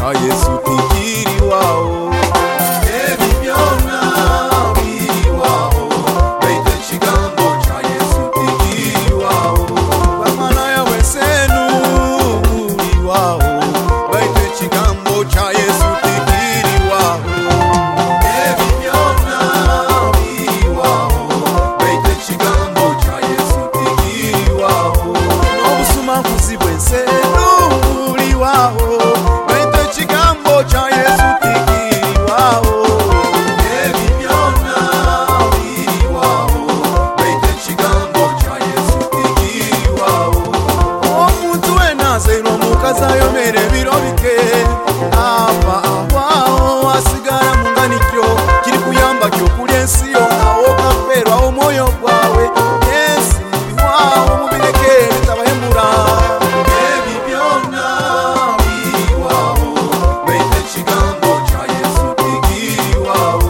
Yesu tikiri wao. Ebibyona biri wao, baite chigambo cha Yesu tikiri wao. Bamana ya wesenu biri wao, baite chigambo cha Yesu tikiri wao. Ebibyona biri wao, baite chigambo cha Yesu tikiri wao. Nobusuma kuzibwe nsenu biri wao, baite chigambo cha Yesu tikiri wao. Ebibyona biri wao, baite chigambo cha Yesu tikiri wao. Omuntu enazero mukazayo mere birobike aba wao asigara munganikyo kiri kuyamba kyo kuri ensi yo aho kapero aho moyo gwawe Yesu wao mubireke tabahemura. Ebibyona biri wao, baite chigambo cha Yesu tikiri wao.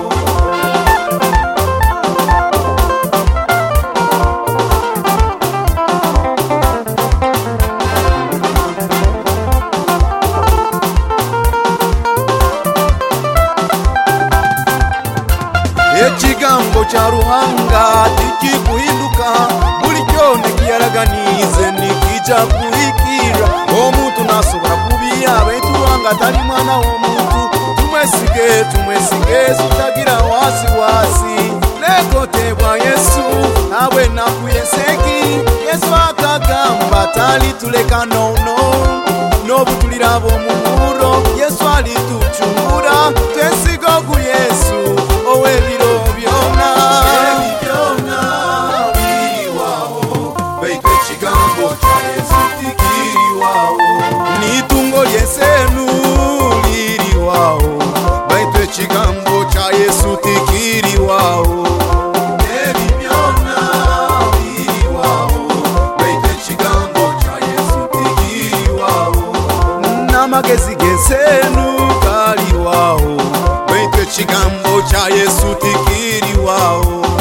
Ekigambo cha Ruhanga tikikuhinduka, buli kyone kiyaraganize nikija kuhikira. Omuntu nasobora kubiya baitu Ruhanga tali mwana w'omuntu. Tumwesige tutagira wasiwasi. Lekotebwa Yesu awe nakuyeseki. Yesu akagamba talituleka nono, nobutulira bomumuro. Yesu alituchungura twesiga ku Yesu owebiro byona. Ebibyona biri wao, baite chigambo cha Yesu tikiri wao. Nitungo lyesenu liri wao, baite chigambo cha Yesu tikiri wao. Ebibyona biri wao, baite chigambo cha Yesu tikiri wao. Namagezi gesenu kali wao, baite chigambo cha Yesu tikiri wao.